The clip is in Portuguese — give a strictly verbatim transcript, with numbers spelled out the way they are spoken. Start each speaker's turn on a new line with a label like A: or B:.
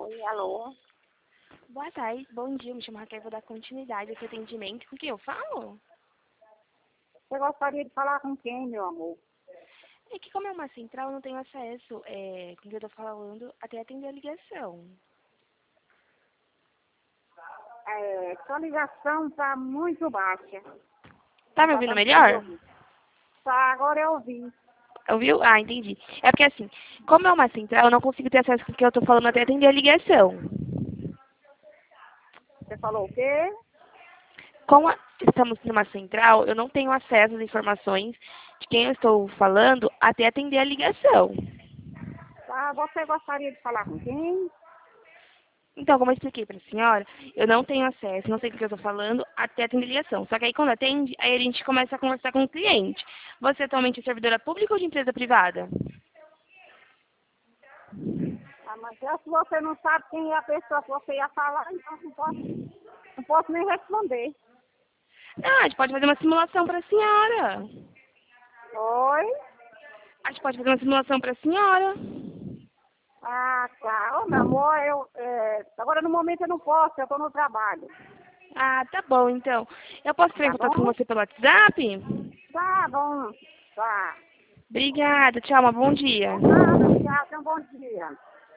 A: Oi, alô?
B: Boa tarde, bom dia, me chamo Raquel, vou dar continuidade a esse atendimento. Com quem eu falo?
A: Você gostaria de falar com quem, meu amor?
B: É que como é uma central, eu não tenho acesso é, com quem eu tô falando até atender a ligação.
A: É, sua ligação está muito baixa.
B: Tá
A: Não
B: me
A: está
B: ouvindo
A: dando para me
B: melhor?
A: ouvir. Tá, agora eu ouvi.
B: Ouviu? Ah, entendi. É porque assim, como é uma central, eu não consigo ter acesso com quem eu tô falando até atender a ligação.
A: Você falou o quê?
B: Como a- estamos numa central, eu não tenho acesso às informações de quem eu estou falando até atender a ligação.
A: Tá, você gostaria de falar com quem?
B: Então, como eu expliquei para a senhora, eu não tenho acesso, não sei o que eu estou falando, até atender a ligação. Só que aí quando atende, aí a gente começa a conversar com o cliente. Você atualmente é servidora pública ou de empresa privada?
A: Ah, mas já se você não sabe quem é a pessoa que você ia falar, então não posso, não posso nem responder.
B: Ah, a gente pode fazer uma simulação para a senhora.
A: Oi?
B: A gente pode fazer uma simulação para a senhora.
A: Ah, tá. Ô, meu amor, eu, é, agora no momento eu não posso, eu estou no trabalho.
B: Ah, tá bom, então. Eu posso entrar em
A: Tá
B: contato com
A: bom?
B: você pelo WhatsApp?
A: Tá bom. Tá.
B: Obrigada, tchau, um bom dia.
A: Então, nada, tchau, tenha um bom dia.